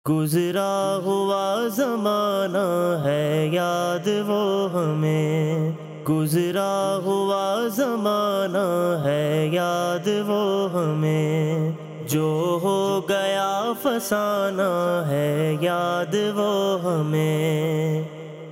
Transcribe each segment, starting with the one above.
گزرا ہوا زمانہ ہے یاد وہ ہمیں، گزرا ہوا زمانہ ہے یاد وہ ہمیں، جو ہو گیا فسانہ ہے یاد وہ ہمیں۔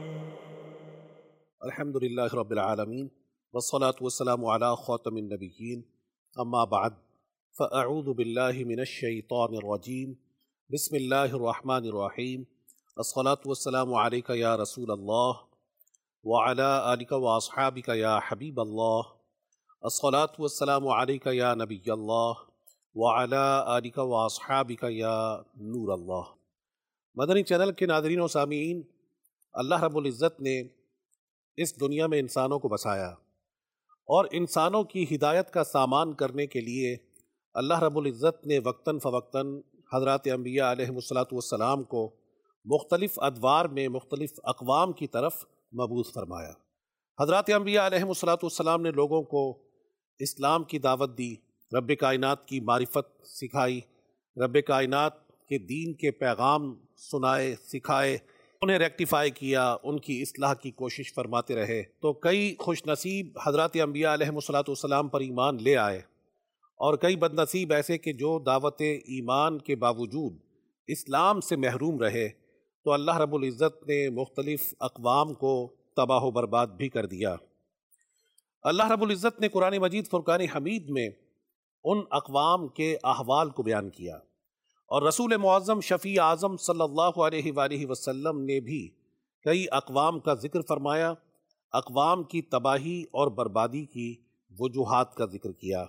الحمدللہ رب العالمین والصلاة والسلام علی خاتم النبیین، اما بعد فاعوذ باللہ من الشیطان الرجیم، بسم اللہ الرحمن الرحیم۔ الصلاة والسلام علیک یا رسول اللہ وعلی آلک واصحابک یا حبیب اللہ۔ الصلاة والسلام علیک یا نبی اللہ وعلی آلک واصحابک یا نور اللہ۔ مدنی چینل کے ناظرین و سامعین، اللہ رب العزت نے اس دنیا میں انسانوں کو بسایا اور انسانوں کی ہدایت کا سامان کرنے کے لیے اللہ رب العزت نے وقتاً فوقتاً حضرات انبیاء علیہم السلام کو مختلف ادوار میں مختلف اقوام کی طرف مبعوث فرمایا۔ حضرات انبیاء علیہم السلام نے لوگوں کو اسلام کی دعوت دی، رب کائنات کی معرفت سکھائی، رب کائنات کے دین کے پیغام سنائے سکھائے، انہیں ریکٹیفائی کیا، ان کی اصلاح کی کوشش فرماتے رہے۔ تو کئی خوش نصیب حضرات انبیاء علیہم السلام پر ایمان لے آئے، اور کئی بد نصیب ایسے کہ جو دعوت ایمان کے باوجود اسلام سے محروم رہے، تو اللہ رب العزت نے مختلف اقوام کو تباہ و برباد بھی کر دیا۔ اللہ رب العزت نے قرآن مجید فرقان حمید میں ان اقوام کے احوال کو بیان کیا، اور رسول معظم شفیع اعظم صلی اللہ علیہ وآلہ وسلم نے بھی کئی اقوام کا ذکر فرمایا، اقوام کی تباہی اور بربادی کی وجوہات کا ذکر کیا۔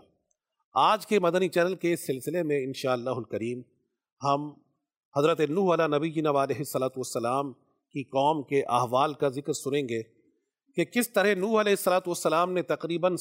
آج کے مدنی چینل کے اس سلسلے میں انشاءاللہ الکریم ہم حضرت نوح علیہ نبینا علیہ السلام کی قوم کے احوال کا ذکر سنیں گے کہ کس طرح نوح علیہ السلام نے تقریباً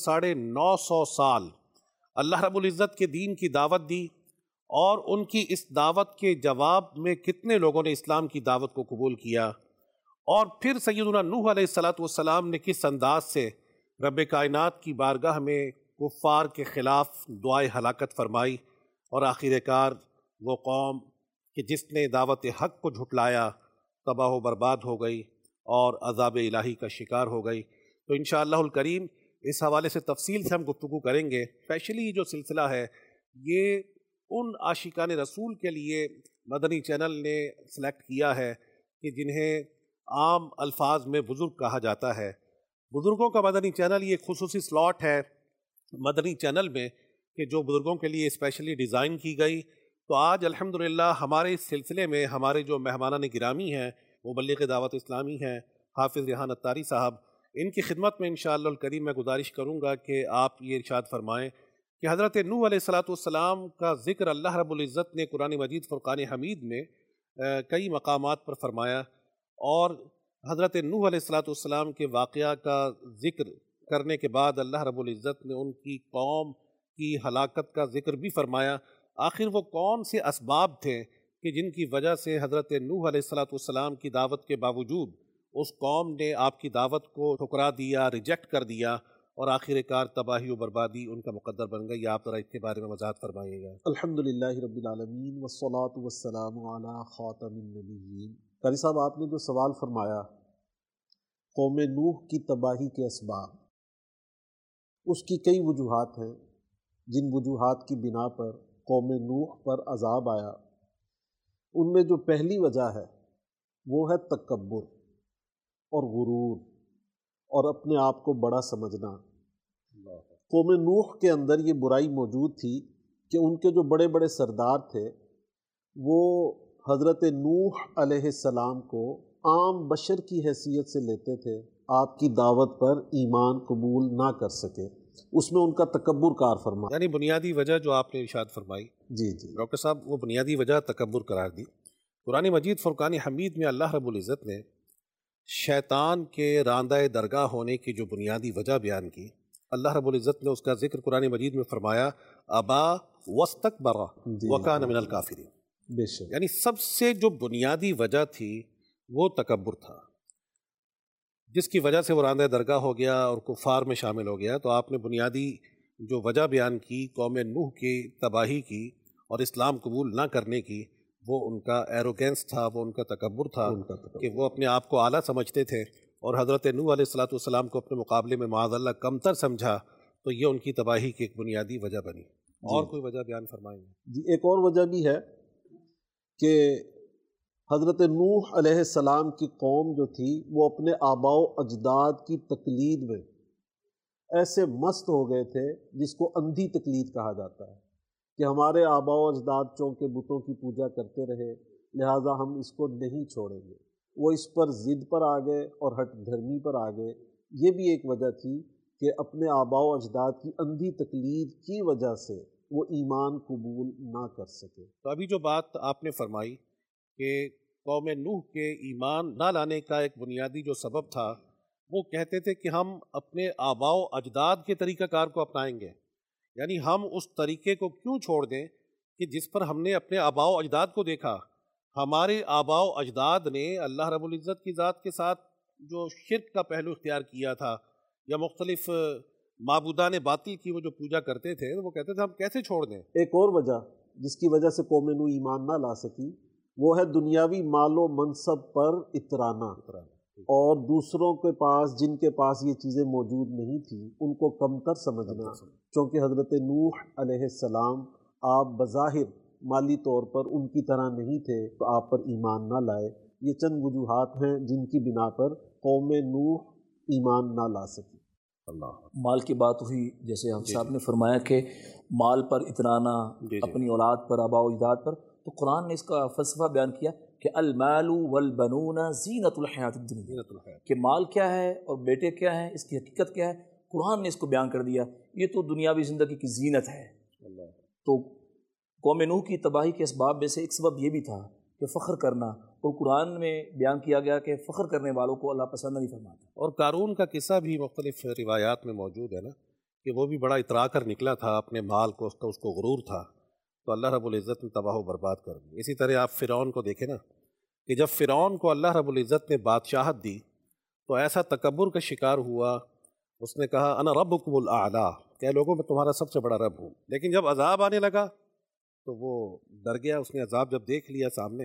950 سال اللہ رب العزت کے دین کی دعوت دی، اور ان کی اس دعوت کے جواب میں کتنے لوگوں نے اسلام کی دعوت کو قبول کیا، اور پھر سیدنا نوح علیہ السلام نے کس انداز سے رب کائنات کی بارگاہ میں کفار کے خلاف دعائے ہلاکت فرمائی، اور آخر کار وہ قوم کہ جس نے دعوت حق کو جھٹلایا تباہ و برباد ہو گئی اور عذاب الہی کا شکار ہو گئی۔ تو انشاءاللہ الکریم اس حوالے سے تفصیل سے ہم گفتگو کریں گے۔ اسپیشلی یہ جو سلسلہ ہے یہ ان عاشقان رسول کے لیے مدنی چینل نے سلیکٹ کیا ہے کہ جنہیں عام الفاظ میں بزرگ کہا جاتا ہے۔ بزرگوں کا مدنی چینل یہ خصوصی سلاٹ ہے مدنی چینل میں کہ جو بزرگوں کے لیے اسپیشلی ڈیزائن کی گئی۔ تو آج الحمدللہ ہمارے اس سلسلے میں ہمارے جو مہمانان گرامی ہیں، مبلغ دعوت اسلامی ہیں حافظ ریحان اتاری صاحب، ان کی خدمت میں انشاءاللہ الکریم میں گزارش کروں گا کہ آپ یہ ارشاد فرمائیں کہ حضرت نوح علیہ السلام کا ذکر اللہ رب العزت نے قرآن مجید فرقان حمید میں کئی مقامات پر فرمایا، اور حضرت نوح علیہ السلام کے واقعہ کا ذکر کرنے کے بعد اللہ رب العزت نے ان کی قوم کی ہلاکت کا ذکر بھی فرمایا۔ آخر وہ کون سے اسباب تھے کہ جن کی وجہ سے حضرت نوح علیہ السلام کی دعوت کے باوجود اس قوم نے آپ کی دعوت کو ٹھکرا دیا، ریجیکٹ کر دیا، اور آخر کار تباہی و بربادی ان کا مقدر بن گئی۔ آپ ذرا اس کے بارے میں وضاحت فرمائیے گا۔ الحمدللہ رب العالمین والصلاة والسلام علی خاتم النبیین۔ قاری صاحب، آپ نے جو سوال فرمایا قوم نوح کی تباہی کے اسباب، اس کی کئی وجوہات ہیں۔ جن وجوہات کی بنا پر قوم نوح پر عذاب آیا، ان میں جو پہلی وجہ ہے وہ ہے تکبر اور غرور اور اپنے آپ کو بڑا سمجھنا۔ قوم نوح کے اندر یہ برائی موجود تھی کہ ان کے جو بڑے بڑے سردار تھے وہ حضرت نوح علیہ السلام کو عام بشر کی حیثیت سے لیتے تھے، آپ کی دعوت پر ایمان قبول نہ کر سکے، اس میں ان کا تکبر کار فرما۔ یعنی بنیادی وجہ جو آپ نے ارشاد فرمائی جی جی ڈاکٹر صاحب، وہ بنیادی وجہ تکبر قرار دی۔ قرآن مجید فرقان حمید میں اللہ رب العزت نے شیطان کے راندہ درگاہ ہونے کی جو بنیادی وجہ بیان کی، اللہ رب العزت نے اس کا ذکر قرآن مجید میں فرمایا، ابا واستکبر وکان من الکافرین۔ بے شک۔ یعنی سب سے جو بنیادی وجہ تھی وہ تکبر تھا، جس کی وجہ سے وہ راندہ درگاہ ہو گیا اور کفار میں شامل ہو گیا۔ تو آپ نے بنیادی جو وجہ بیان کی قوم نوح کی تباہی کی اور اسلام قبول نہ کرنے کی، وہ ان کا ایروگینس تھا، وہ ان کا تکبر تھا کہ وہ اپنے آپ کو اعلیٰ سمجھتے تھے، اور حضرت نوح علیہ السلام کو اپنے مقابلے میں معاذ اللہ کمتر سمجھا، تو یہ ان کی تباہی کی ایک بنیادی وجہ بنی۔ اور کوئی وجہ بیان فرمائیں گے؟ جی، ایک اور وجہ بھی ہے کہ حضرت نوح علیہ السلام کی قوم جو تھی وہ اپنے آباء و اجداد کی تقلید میں ایسے مست ہو گئے تھے جس کو اندھی تقلید کہا جاتا ہے، کہ ہمارے آباء و اجداد چونکہ بتوں کی پوجا کرتے رہے لہٰذا ہم اس کو نہیں چھوڑیں گے۔ وہ اس پر ضد پر آ گئے اور ہٹ دھرمی پر آ گئے۔ یہ بھی ایک وجہ تھی کہ اپنے آباء و اجداد کی اندھی تقلید کی وجہ سے وہ ایمان قبول نہ کر سکے۔ تو ابھی جو بات آپ نے فرمائی کہ قوم نوح کے ایمان نہ لانے کا ایک بنیادی جو سبب تھا، وہ کہتے تھے کہ ہم اپنے آباء و اجداد کے طریقہ کار کو اپنائیں گے، یعنی ہم اس طریقے کو کیوں چھوڑ دیں کہ جس پر ہم نے اپنے آباء و اجداد کو دیکھا۔ ہمارے آباء و اجداد نے اللہ رب العزت کی ذات کے ساتھ جو شرک کا پہلو اختیار کیا تھا، یا مختلف معبودان باطل کی وہ جو پوجا کرتے تھے، وہ کہتے تھے ہم کیسے چھوڑ دیں۔ ایک اور وجہ جس کی وجہ سے قوم نوح ایمان نہ لا سکی وہ ہے دنیاوی مال و منصب پر اترانا، اور دوسروں کے پاس جن کے پاس یہ چیزیں موجود نہیں تھیں ان کو کمتر سمجھنا۔ چونکہ حضرت نوح علیہ السلام آپ بظاہر مالی طور پر ان کی طرح نہیں تھے تو آپ پر ایمان نہ لائے۔ یہ چند وجوہات ہیں جن کی بنا پر قوم نوح ایمان نہ لا سکی۔ مال کی بات ہوئی، جیسے ہم صاحب نے فرمایا کہ مال پر اترانا، اپنی اولاد پر، آباء و اجداد پر، تو قرآن نے اس کا فلسفہ بیان کیا کہ المال والبنون زینت الحیات الدنیا، کہ مال کیا ہے اور بیٹے کیا ہیں، اس کی حقیقت کیا ہے، قرآن نے اس کو بیان کر دیا، یہ تو دنیاوی زندگی کی زینت ہے۔ تو قوم نوح کی تباہی کے اسباب میں سے ایک سبب یہ بھی تھا کہ فخر کرنا، اور قرآن میں بیان کیا گیا کہ فخر کرنے والوں کو اللہ پسند نہیں فرماتا۔ اور قارون کا قصہ بھی مختلف روایات میں موجود ہے نا، کہ وہ بھی بڑا اترا کر نکلا تھا اپنے مال کو، اس کو غرور تھا، تو اللہ رب العزت نے تباہ و برباد کر دی۔ اسی طرح آپ فرعون کو دیکھیں نا، کہ جب فرعون کو اللہ رب العزت نے بادشاہت دی تو ایسا تکبر کا شکار ہوا، اس نے کہا انا ربکم الاعلی، کہ لوگوں میں تمہارا سب سے بڑا رب ہوں۔ لیکن جب عذاب آنے لگا تو وہ ڈر گیا، اس نے عذاب جب دیکھ لیا سامنے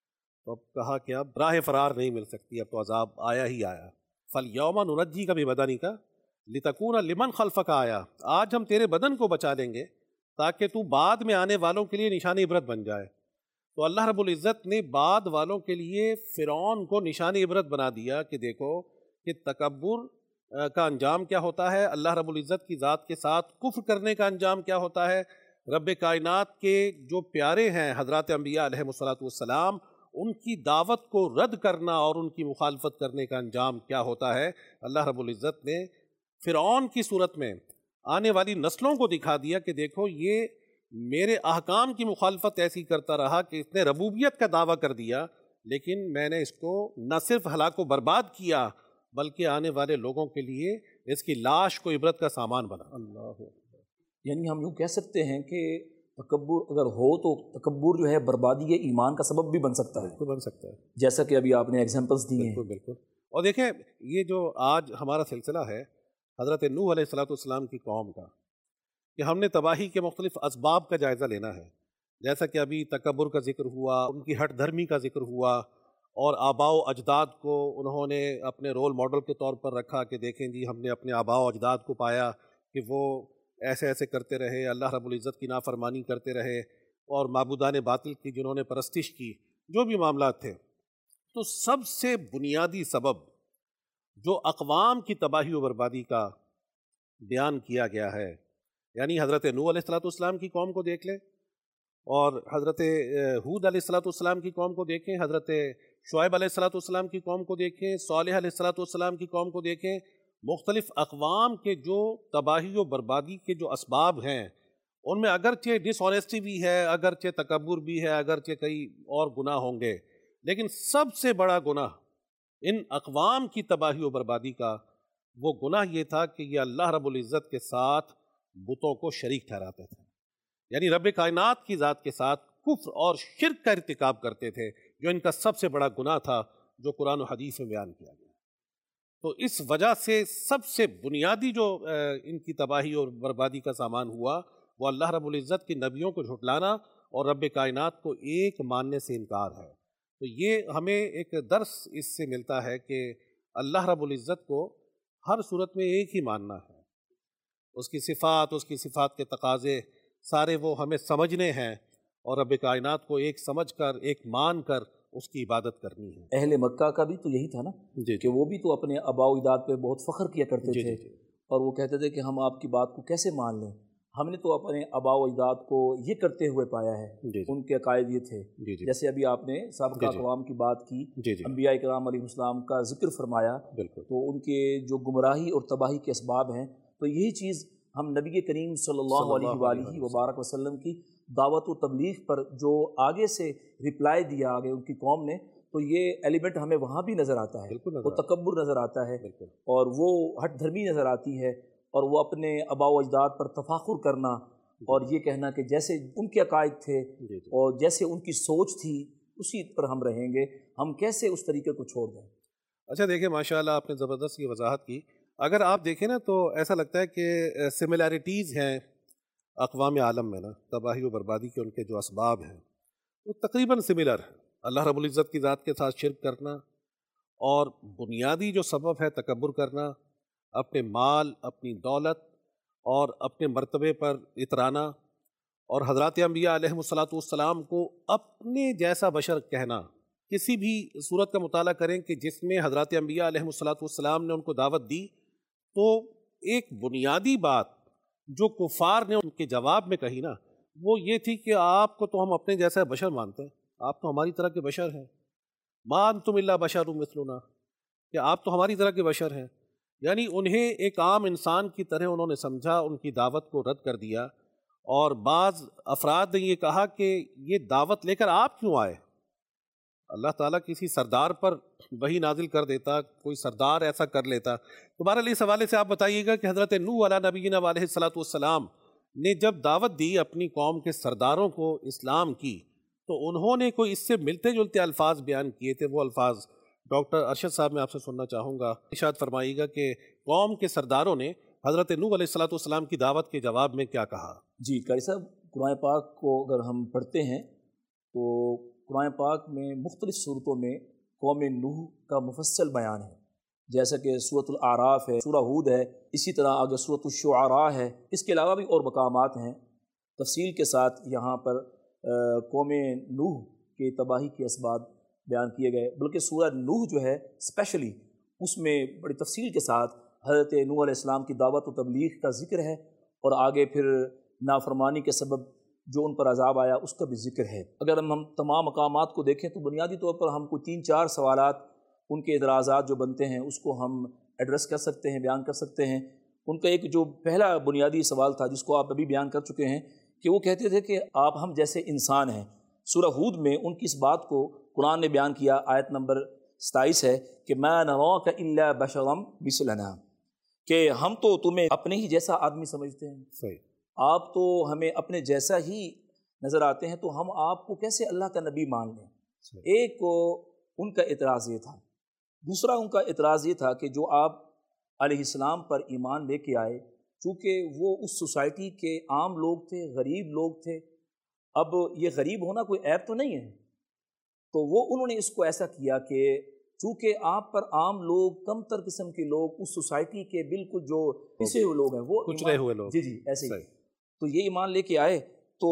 تو اب کہا کہ اب راہ فرار نہیں مل سکتی، اب تو عذاب آیا ہی آیا۔ فَالْيَوْمَ نُنَجِّيكَ بِبَدَنِكَ لِتَكُونَ لِمَنْ خَلْفَكَ آیا، آج ہم تیرے بدن کو بچا لیں گے تاکہ تو بعد میں آنے والوں کے لیے نشان عبرت بن جائے۔ تو اللہ رب العزت نے بعد والوں کے لیے فرعون کو نشان عبرت بنا دیا کہ دیکھو کہ تکبر کا انجام کیا ہوتا ہے، اللہ رب العزت کی ذات کے ساتھ کفر کرنے کا انجام کیا ہوتا ہے، رب کائنات کے جو پیارے ہیں حضرات انبیاء علیہم السلام، ان کی دعوت کو رد کرنا اور ان کی مخالفت کرنے کا انجام کیا ہوتا ہے۔ اللہ رب العزت نے فرعون کی صورت میں آنے والی نسلوں کو دکھا دیا کہ دیکھو یہ میرے احکام کی مخالفت ایسی کرتا رہا کہ اس نے ربوبیت کا دعویٰ کر دیا، لیکن میں نے اس کو نہ صرف ہلاک و برباد کیا بلکہ آنے والے لوگوں کے لیے اس کی لاش کو عبرت کا سامان بنا۔ اللہ، یعنی ہم یوں کہہ سکتے ہیں کہ تکبر اگر ہو تو تکبر جو ہے بربادی ایمان کا سبب بھی بن سکتا ہے، بن سکتا ہے، جیسا کہ ابھی آپ نے ایگزامپلس دی ہیں۔ بالکل بالکل۔ اور دیکھیں یہ جو آج ہمارا سلسلہ ہے حضرت نوح علیہ السلام کی قوم کا، کہ ہم نے تباہی کے مختلف اسباب کا جائزہ لینا ہے، جیسا کہ ابھی تکبر کا ذکر ہوا، ان کی ہٹ دھرمی کا ذکر ہوا، اور آباء و اجداد کو انہوں نے اپنے رول ماڈل کے طور پر رکھا کہ دیکھیں جی ہم نے اپنے آباء و اجداد کو پایا کہ وہ ایسے ایسے کرتے رہے، اللہ رب العزت کی نافرمانی کرتے رہے، اور معبودان باطل کی جنہوں نے پرستش کی، جو بھی معاملات تھے۔ تو سب سے بنیادی سبب جو اقوام کی تباہی و بربادی کا بیان کیا گیا ہے، یعنی حضرت نوح علیہ السلام کی قوم کو دیکھ لیں، اور حضرت ہود علیہ السلام کی قوم کو دیکھیں، حضرت شعیب علیہ السلام کی قوم کو دیکھیں، صالح علیہ السلام کی قوم کو دیکھیں، مختلف اقوام کے جو تباہی و بربادی کے جو اسباب ہیں ان میں اگرچہ ڈس آنیسٹی بھی ہے، اگرچہ تکبر بھی ہے، اگرچہ کئی اور گناہ ہوں گے، لیکن سب سے بڑا گناہ ان اقوام کی تباہی و بربادی کا وہ گناہ یہ تھا کہ یہ اللہ رب العزت کے ساتھ بتوں کو شریک ٹھہراتے تھے، یعنی رب کائنات کی ذات کے ساتھ کفر اور شرک کا ارتکاب کرتے تھے، جو ان کا سب سے بڑا گناہ تھا جو قرآن و حدیث میں بیان کیا گیا۔ تو اس وجہ سے سب سے بنیادی جو ان کی تباہی اور بربادی کا سامان ہوا وہ اللہ رب العزت کے نبیوں کو جھٹلانا اور رب کائنات کو ایک ماننے سے انکار ہے۔ تو یہ ہمیں ایک درس اس سے ملتا ہے کہ اللہ رب العزت کو ہر صورت میں ایک ہی ماننا ہے، اس کی صفات کے تقاضے سارے وہ ہمیں سمجھنے ہیں، اور رب کائنات کو ایک سمجھ کر، ایک مان کر اس کی عبادت کرنی ہے۔ اہل مکہ کا بھی تو یہی تھا نا کہ وہ بھی تو اپنے آباء و اجداد پہ بہت فخر کیا کرتے تھے، اور وہ کہتے تھے کہ ہم آپ کی بات کو کیسے مان لیں، ہم نے تو اپنے آباء و اجداد کو یہ کرتے ہوئے پایا ہے، ان کے عقائد یہ تھے۔ جیسے ابھی آپ نے سابقہ اقوام کی بات کی، انبیاء کرام علیہ السلام کا ذکر فرمایا، تو ان کے جو گمراہی اور تباہی کے اسباب ہیں، تو یہی چیز ہم نبی کریم صلی اللہ علیہ وآلہ وبارک وسلم کی دعوت و تبلیغ پر جو آگے سے رپلائی دیا آگے ان کی قوم نے، تو یہ ایلیمنٹ ہمیں وہاں بھی نظر آتا ہے، وہ تکبر نظر آتا ہے، اور وہ ہٹ دھرمی نظر آتی ہے، اور وہ اپنے آباء و اجداد پر تفاخر کرنا، اور یہ کہنا کہ جیسے ان کے عقائد تھے اور جیسے ان کی سوچ تھی اسی پر ہم رہیں گے، ہم کیسے اس طریقے کو چھوڑ دیں۔ اچھا دیکھیں، ماشاءاللہ آپ نے زبردست یہ وضاحت کی۔ اگر آپ دیکھیں نا تو ایسا لگتا ہے کہ سملیرٹیز ہیں اقوام عالم میں نا، تباہی و بربادی کے ان کے جو اسباب ہیں وہ تقریباً سملر ہیں۔ اللہ رب العزت کی ذات کے ساتھ شرک کرنا، اور بنیادی جو سبب ہے تکبر کرنا، اپنے مال، اپنی دولت اور اپنے مرتبے پر اترانا، اور حضرات انبیاء علیہ السلام کو اپنے جیسا بشر کہنا۔ کسی بھی صورت کا مطالعہ کریں کہ جس میں حضرات انبیاء علیہ السلام نے ان کو دعوت دی، تو ایک بنیادی بات جو کفار نے ان کے جواب میں کہی نا، وہ یہ تھی کہ آپ کو تو ہم اپنے جیسا بشر مانتے ہیں، آپ تو ہماری طرح کے بشر ہیں، ما انتم الا بشر مثلنا، کہ آپ تو ہماری طرح کے بشر ہیں۔ یعنی انہیں ایک عام انسان کی طرح انہوں نے سمجھا، ان کی دعوت کو رد کر دیا، اور بعض افراد نے یہ کہا کہ یہ دعوت لے کر آپ کیوں آئے؟ اللہ تعالیٰ کسی سردار پر وحی نازل کر دیتا، کوئی سردار ایسا کر لیتا۔ تو بہرحال اس حوالے سے آپ بتائیے گا کہ حضرت نوح علیہ نبینا علیہ السلام نے جب دعوت دی اپنی قوم کے سرداروں کو اسلام کی، تو انہوں نے کوئی اس سے ملتے جلتے الفاظ بیان کیے تھے۔ وہ الفاظ ڈاکٹر ارشد صاحب میں آپ سے سننا چاہوں گا، ارشاد فرمائیے گا کہ قوم کے سرداروں نے حضرت نوح علیہ السلام کی دعوت کے جواب میں کیا کہا۔ جی قاری صاحب، قرآن پاک کو اگر ہم پڑھتے ہیں تو قرآن پاک میں مختلف صورتوں میں قوم نوح کا مفصل بیان ہے، جیسا کہ سورۃ الاعراف ہے، سورہ ہود ہے، اسی طرح آگے سورۃ الشعراء ہے، اس کے علاوہ بھی اور مقامات ہیں تفصیل کے ساتھ یہاں پر قوم نوح کے تباہی کے اسباب بیان کیے گئے۔ بلکہ سورہ نوح جو ہے اسپیشلی اس میں بڑی تفصیل کے ساتھ حضرت نوح علیہ السلام کی دعوت و تبلیغ کا ذکر ہے، اور آگے پھر نافرمانی کے سبب جو ان پر عذاب آیا اس کا بھی ذکر ہے۔ اگر ہم تمام مقامات کو دیکھیں تو بنیادی طور پر ہم کو 3-4 سوالات، ان کے اعتراضات جو بنتے ہیں اس کو ہم ایڈریس کر سکتے ہیں، بیان کر سکتے ہیں۔ ان کا ایک جو پہلا بنیادی سوال تھا جس کو آپ ابھی بیان کر چکے ہیں، کہ وہ کہتے تھے کہ آپ ہم جیسے انسان ہیں۔ سورہ ہود میں ان کی اس بات کو قرآن نے بیان کیا، آیت نمبر 27 ہے کہ مَا نَرَاكَ إِلَّا بَشَرًا مِثْلَنَا، کہ ہم تو تمہیں اپنے ہی جیسا آدمی سمجھتے ہیں، صحیح، آپ تو ہمیں اپنے جیسا ہی نظر آتے ہیں، تو ہم آپ کو کیسے اللہ کا نبی مان لیں؟ ایک ان کا اعتراض یہ تھا۔ دوسرا ان کا اعتراض یہ تھا کہ جو آپ علیہ السلام پر ایمان لے کے آئے، چونکہ وہ اس سوسائٹی کے عام لوگ تھے، غریب لوگ تھے، اب یہ غریب ہونا کوئی عیب تو نہیں ہے، تو وہ انہوں نے اس کو ایسا کیا کہ چونکہ آپ پر عام لوگ، کم تر قسم کے لوگ، اس سوسائٹی کے بالکل جو پسے ہوئے لوگ ہیں، وہ کچلے ہوئے لوگ، جی ایسے ہی، تو یہ ایمان لے کے آئے، تو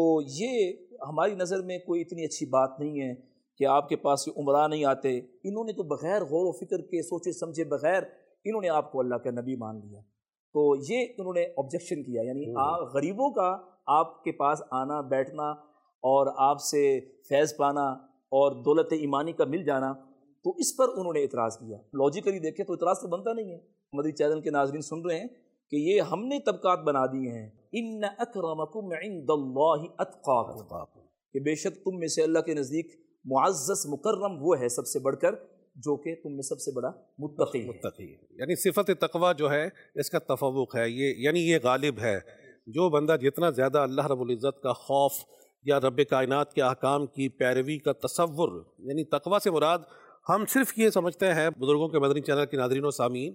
یہ ہماری نظر میں کوئی اتنی اچھی بات نہیں ہے کہ آپ کے پاس یہ عمرہ نہیں آتے۔ انہوں نے تو بغیر غور و فکر کے، سوچے سمجھے بغیر انہوں نے آپ کو اللہ کا نبی مان لیا، تو یہ انہوں نے آبجیکشن کیا، یعنی غریبوں کا آپ کے پاس آنا، بیٹھنا اور آپ سے فیض پانا اور دولت ایمانی کا مل جانا، تو اس پر انہوں نے اعتراض کیا۔ لاجیکلی دیکھیں تو اعتراض تو بنتا نہیں ہے۔ مدری چینل کے ناظرین سن رہے ہیں کہ یہ ہم نے طبقات بنا دیے ہیں، ان اکرمکم عند اللہ اتقاکم، کہ بے شک تم میں سے اللہ کے نزدیک معزز مکرم وہ ہے سب سے بڑھ کر جو کہ تم میں سب سے بڑا متقی ہے۔ یعنی صفت تقوی جو ہے اس کا تفوق ہے، یہ غالب ہے۔ جو بندہ جتنا زیادہ اللہ رب العزت کا خوف یا رب کائنات کے احکام کی پیروی کا تصور، یعنی تقوی سے مراد ہم صرف یہ سمجھتے ہیں بزرگوں کے مدنی چینل کے ناظرین و سامعین،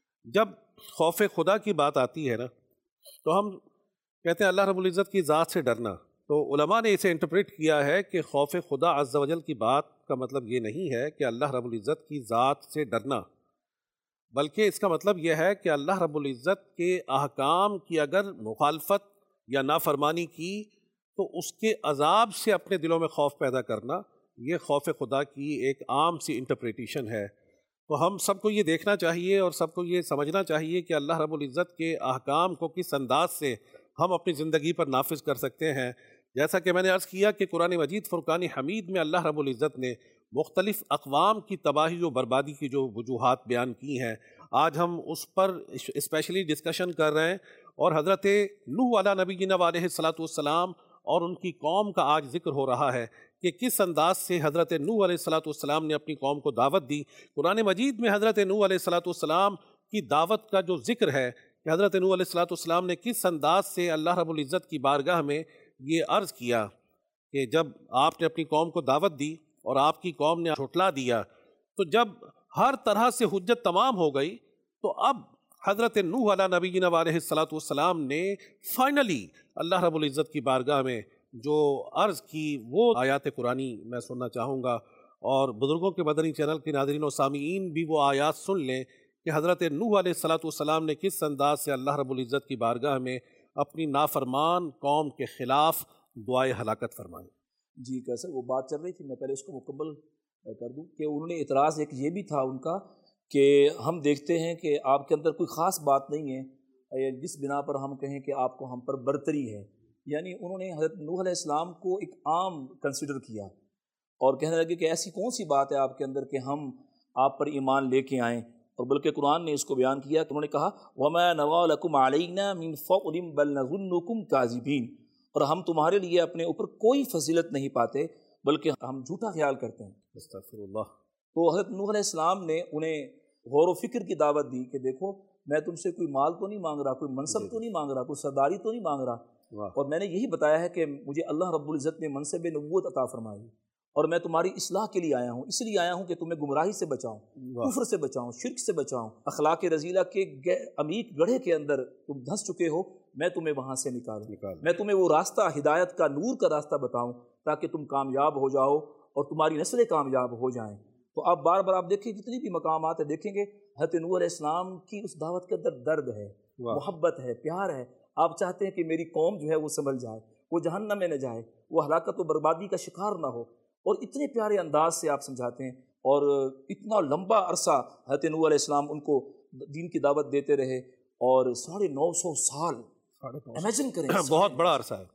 جب خوف خدا کی بات آتی ہے نا، تو ہم کہتے ہیں اللہ رب العزت کی ذات سے ڈرنا، تو علماء نے اسے انٹرپریٹ کیا ہے کہ خوف خدا عز و جل کی بات کا مطلب یہ نہیں ہے کہ اللہ رب العزت کی ذات سے ڈرنا، بلکہ اس کا مطلب یہ ہے کہ اللہ رب العزت کے احکام کی اگر مخالفت یا نافرمانی کی تو اس کے عذاب سے اپنے دلوں میں خوف پیدا کرنا، یہ خوف خدا کی ایک عام سی انٹرپریٹیشن ہے۔ تو ہم سب کو یہ دیکھنا چاہیے اور سب کو یہ سمجھنا چاہیے کہ اللہ رب العزت کے احکام کو کس انداز سے ہم اپنی زندگی پر نافذ کر سکتے ہیں۔ جیسا کہ میں نے عرض کیا کہ قرآن مجید فرقان حمید میں اللہ رب العزت نے مختلف اقوام کی تباہی و بربادی کی جو وجوہات بیان کی ہیں، آج ہم اس پر اسپیشلی ڈسکشن کر رہے ہیں، اور حضرت نوح علیہ نبینا علیہ الصلاۃ والسلام اور ان کی قوم کا آج ذکر ہو رہا ہے کہ کس انداز سے حضرت نوح علیہ الصلاۃ والسلام نے اپنی قوم کو دعوت دی۔ قرآن مجید میں حضرت نوح علیہ الصلاۃ والسلام کی دعوت کا جو ذکر ہے کہ حضرت نوح علیہ الصلاۃ والسلام نے کس انداز سے اللہ رب العزت کی بارگاہ میں یہ عرض کیا کہ جب آپ نے اپنی قوم کو دعوت دی اور آپ کی قوم نے جھٹلا دیا، تو جب ہر طرح سے حجت تمام ہو گئی تو اب حضرت نوح علیہ نبینا علیہ الصلاۃ والسلام نے فائنلی اللہ رب العزت کی بارگاہ میں جو عرض کی وہ آیات قرآنی میں سننا چاہوں گا، اور بزرگوں کے مدنی چینل کے ناظرین و سامعین بھی وہ آیات سن لیں کہ حضرت نوح علیہ الصلاۃ والسلام نے کس انداز سے اللہ رب العزت کی بارگاہ میں اپنی نافرمان قوم کے خلاف دعائے ہلاکت فرمائی۔ جی کیسے وہ بات چل رہی تھی، میں پہلے اس کو مکمل کر دوں کہ انہوں نے اعتراض ایک یہ بھی تھا ان کا کہ ہم دیکھتے ہیں کہ آپ کے اندر کوئی خاص بات نہیں ہے جس بنا پر ہم کہیں کہ آپ کو ہم پر برتری ہے، یعنی انہوں نے حضرت نوح علیہ السلام کو ایک عام کنسیڈر کیا اور کہنے لگے کہ ایسی کون سی بات ہے آپ کے اندر کہ ہم آپ پر ایمان لے کے آئیں، اور بلکہ قرآن نے اس کو بیان کیا کہ انہوں نے کہا وَمَا نَرَىٰ لَكُمْ عَلَيْنَا مِن فَضْلٍ بَلْ نَظُنُّكُمْ كَاذِبِينَ، اور ہم تمہارے لیے اپنے اوپر کوئی فضیلت نہیں پاتے بلکہ ہم جھوٹا خیال کرتے ہیں۔ استغفر اللہ۔ تو حضرت نوح علیہ السلام نے انہیں غور و فکر کی دعوت دی کہ دیکھو میں تم سے کوئی مال تو نہیں مانگ رہا، کوئی منصب تو نہیں مانگ رہا، کوئی سرداری تو نہیں مانگ رہا، اور میں نے یہی بتایا ہے کہ مجھے اللہ رب العزت نے منصب نبوت عطا فرمائی اور میں تمہاری اصلاح کے لیے آیا ہوں، اس لیے آیا ہوں کہ تمہیں گمراہی سے بچاؤں، کفر سے بچاؤں، شرک سے بچاؤں، اخلاق رذیلہ کے عمیق گڑھے کے اندر تم دھنس چکے ہو، میں تمہیں وہاں سے نکالوں، میں تمہیں وہ راستہ ہدایت کا نور کا راستہ بتاؤں تاکہ تم کامیاب ہو جاؤ اور تمہاری نسلیں کامیاب ہو جائیں۔ تو آپ بار بار آپ دیکھیں جتنی بھی مقامات ہیں دیکھیں گے حضرت نوح علیہ السلام کی اس دعوت کے اندر درد ہے، محبت ہے، پیار ہے، آپ چاہتے ہیں کہ میری قوم جو ہے وہ سنبھل جائے، وہ جہنم میں نہ جائے، وہ ہلاکت و بربادی کا شکار نہ ہو، اور اتنے پیارے انداز سے آپ سمجھاتے ہیں، اور اتنا لمبا عرصہ حضرت نوح علیہ السلام ان کو دین کی دعوت دیتے رہے، اور 950 سال امیجن کریں، بہت بڑا عرصہ ہے،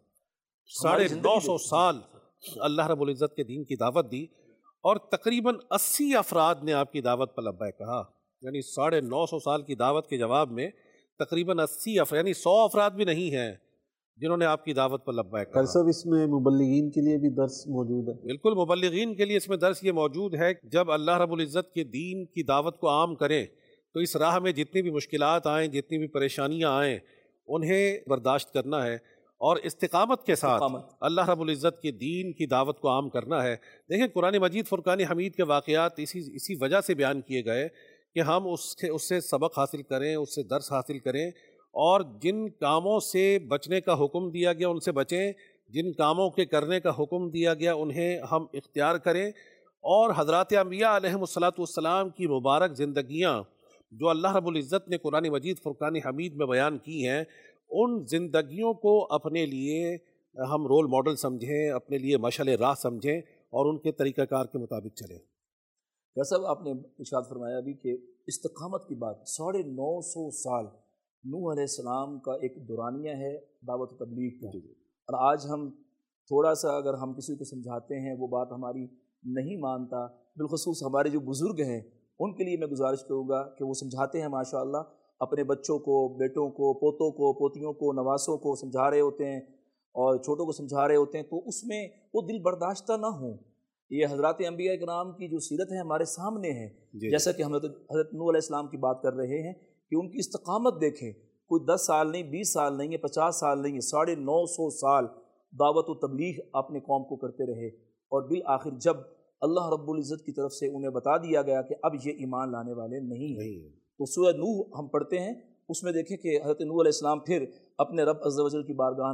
950 سال اللہ رب العزت کے دین کی دعوت دی، اور تقریباً 80 افراد نے آپ کی دعوت پر لبیک کہا، یعنی 950 سال کی دعوت کے جواب میں تقریباً 80 افراد، یعنی 100 افراد بھی نہیں ہیں جنہوں نے آپ کی دعوت پر لبیک کہا۔ صاحب اس میں مبلغین کے لیے بھی درس موجود ہے؟ بالکل، مبلغین کے لیے اس میں درس یہ موجود ہے کہ جب اللہ رب العزت کے دین کی دعوت کو عام کریں تو اس راہ میں جتنی بھی مشکلات آئیں، جتنی بھی پریشانیاں آئیں، انہیں برداشت کرنا ہے اور استقامت کے ساتھ اللہ رب العزت کے دین کی دعوت کو عام کرنا ہے۔ دیکھیں قرآن مجید فرقان حمید کے واقعات اسی وجہ سے بیان کیے گئے کہ ہم اس سے سبق حاصل کریں، اس سے درس حاصل کریں، اور جن کاموں سے بچنے کا حکم دیا گیا ان سے بچیں، جن کاموں کے کرنے کا حکم دیا گیا انہیں ہم اختیار کریں، اور حضرات انبیاء علیہم الصلاۃ والسلام کی مبارک زندگیاں جو اللہ رب العزت نے قرآن مجید فرقان حمید میں بیان کی ہیں، ان زندگیوں کو اپنے لیے ہم رول ماڈل سمجھیں، اپنے لیے مشعل راہ سمجھیں، اور ان کے طریقہ کار کے مطابق چلیں۔ صاحب آپ نے ارشاد فرمایا ابھی کہ استقامت کی بات، 950 سال نوح علیہ السلام کا ایک دورانیہ ہے دعوت و تبلیغ کا، اور آج ہم تھوڑا سا اگر ہم کسی کو سمجھاتے ہیں وہ بات ہماری نہیں مانتا، بالخصوص ہمارے جو بزرگ ہیں ان کے لیے میں گزارش کروں گا کہ وہ سمجھاتے ہیں ماشاءاللہ، اپنے بچوں کو، بیٹوں کو، پوتوں کو، پوتیوں کو، نواسوں کو سمجھا رہے ہوتے ہیں اور چھوٹوں کو سمجھا رہے ہوتے ہیں، تو اس میں وہ دل برداشتہ نہ ہوں۔ یہ حضرات انبیاء کرام کی جو سیرت ہے ہمارے سامنے ہے، جیسا کہ ہم حضرت نوح علیہ السلام کی بات کر رہے ہیں کہ ان کی استقامت دیکھیں، کوئی 10 سال نہیں، 20 سال نہیں ہے، 50 سال نہیں ہے، 950 سال دعوت و تبلیغ اپنے قوم کو کرتے رہے، اور بالآخر جب اللہ رب العزت کی طرف سے انہیں بتا دیا گیا کہ اب یہ ایمان لانے والے نہیں ہیں، تو سورہ نوح ہم پڑھتے ہیں، اس میں دیکھیں کہ حضرت نوح علیہ السلام پھر اپنے رب عز و جل کی بارگاہ میں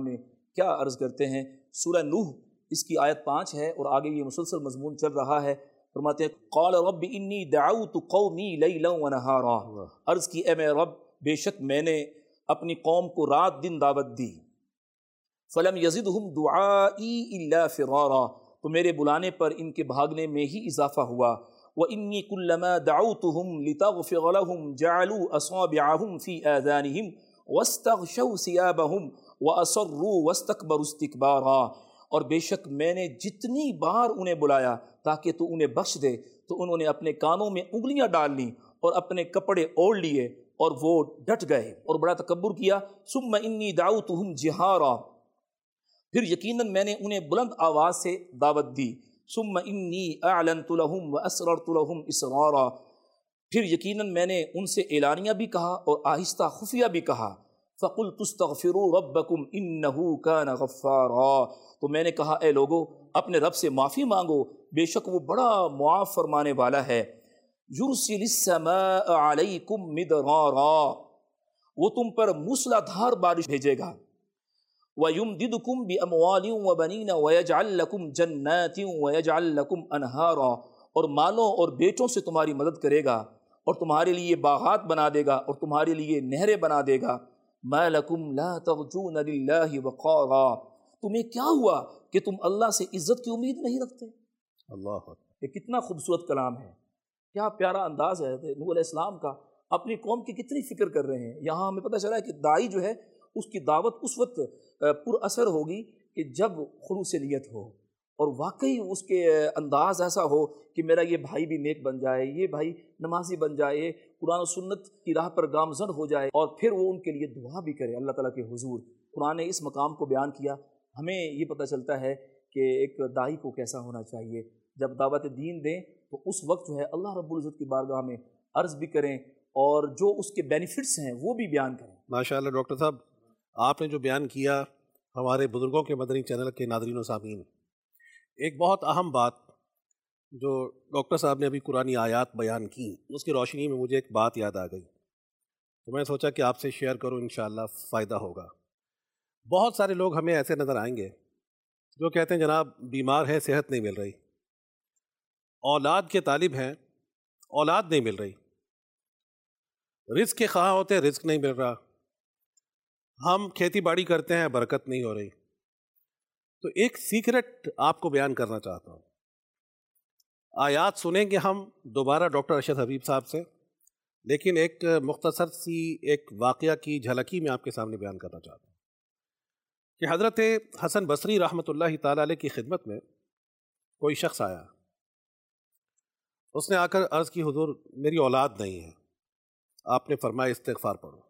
کیا عرض کرتے ہیں؟ سورہ نوح اس کی آیت 5 ہے اور آگے یہ مسلسل مضمون چل رہا ہے. فرماتے ہیں قال رب انی دعوت قومی لیلا ونہارا، عرض کی اے میرے رب بے شک میں نے اپنی قوم کو رات دن دعوت دی. فلم یزدہم دعائی الا فرارا، تو میرے بلانے پر ان کے بھاگنے میں ہی اضافہ ہوا. وانی کلما دعوتہم لتغفر لہم جعلوا اصابعہم فی آذانہم واستغشوا ثیابہم واصروا واستکبروا استکبارا، اور بے شک میں نے جتنی بار انہیں بلایا تاکہ تو انہیں بخش دے تو انہوں نے اپنے کانوں میں انگلیاں ڈال لیں اور اپنے کپڑے اوڑھ لیے اور وہ ڈٹ گئے اور بڑا تکبر کیا. ثم انی دعوتہم جہارا، پھر یقیناً میں نے انہیں بلند آواز سے دعوت دی. ثم انی اعلنت لہم واسررت لہم اسرارا، پھر یقیناً میں نے ان سے اعلانیہ بھی کہا اور آہستہ خفیہ بھی کہا. فقلت استغفروا ربکم انہ کان غفارا، تو میں نے کہا اے لوگو اپنے رب سے معافی مانگو، بے شک وہ بڑا معاف فرمانے والا ہے. یرسل السماء علیکم مدرارا، وہ تم پر موسلا دھار بارش بھیجے گا. وَيُمْدِدُكُمْ بِأَمْوَالٍ وَبَنِينَ وَيَجْعَلْ لَكُمْ جَنَّاتٍ وَيَجْعَلْ لَكُمْ أَنْهَارًا، اور مالوں اور بیٹوں سے تمہاری مدد کرے گا اور تمہارے لیے باغات بنا دے گا اور تمہارے لیے نہریں بنا دے گا. مَا لَكُمْ لَا تَرْجُونَ لِلَّهِ وَقَارًا، تمہیں کیا ہوا کہ تم اللہ سے عزت کی امید نہیں رکھتے؟ اللہ، یہ کتنا خوبصورت کلام ہے، کیا پیارا انداز ہے نوح علیہ السلام کا، اپنی قوم کی کتنی فکر کر رہے ہیں. یہاں ہمیں پتہ چلا ہے کہ داعی جو ہے اس کی دعوت اس وقت پر اثر ہوگی کہ جب خلوص نیت ہو اور واقعی اس کے انداز ایسا ہو کہ میرا یہ بھائی بھی نیک بن جائے، یہ بھائی نمازی بن جائے، قرآن و سنت کی راہ پر گامزن ہو جائے، اور پھر وہ ان کے لیے دعا بھی کرے اللہ تعالیٰ کے حضور. قرآن نے اس مقام کو بیان کیا. ہمیں یہ پتہ چلتا ہے کہ ایک داعی کو کیسا ہونا چاہیے. جب دعوت دین دیں تو اس وقت جو ہے اللہ رب العزت کی بارگاہ میں عرض بھی کریں اور جو اس کے بینیفٹس ہیں وہ بھی بیان کریں. ماشاءاللہ ڈاکٹر صاحب، آپ نے جو بیان کیا ہمارے بزرگوں کے مدنی چینل کے ناظرین و سامعین، ایک بہت اہم بات جو ڈاکٹر صاحب نے ابھی قرآنی آیات بیان کی، اس کی روشنی میں مجھے ایک بات یاد آ گئی تو میں سوچا کہ آپ سے شیئر کروں، انشاءاللہ فائدہ ہوگا. بہت سارے لوگ ہمیں ایسے نظر آئیں گے جو کہتے ہیں جناب بیمار ہیں، صحت نہیں مل رہی، اولاد کے طالب ہیں، اولاد نہیں مل رہی، رزق کے خواہاں ہوتے ہیں، رزق نہیں مل رہا، ہم کھیتی باڑی کرتے ہیں، برکت نہیں ہو رہی. تو ایک سیکرٹ آپ کو بیان کرنا چاہتا ہوں. آیات سنیں گے ہم دوبارہ ڈاکٹر ارشد حبیب صاحب سے، لیکن ایک مختصر سی ایک واقعہ کی جھلکی میں آپ کے سامنے بیان کرنا چاہتا ہوں کہ حضرت حسن بصری رحمۃ اللہ تعالیٰ علیہ کی خدمت میں کوئی شخص آیا. اس نے آ کر عرض کی حضور میری اولاد نہیں ہے. آپ نے فرمایا استغفار پڑھو.